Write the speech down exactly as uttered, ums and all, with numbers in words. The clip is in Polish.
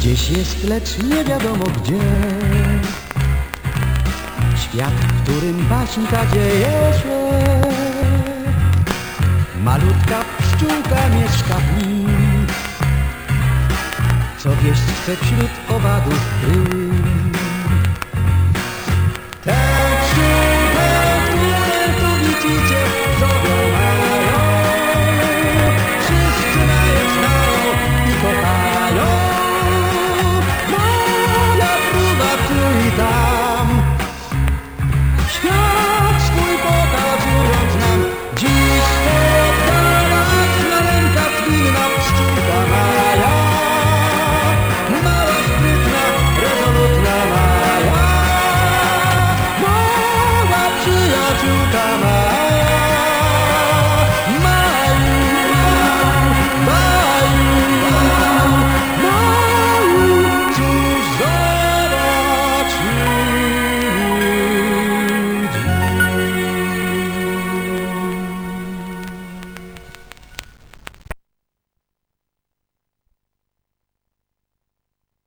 Gdzieś jest, lecz nie wiadomo gdzie. Świat, w którym baśnka dzieje się. Malutka pszczółka mieszka w nim, co wieść chce wśród owadów brył.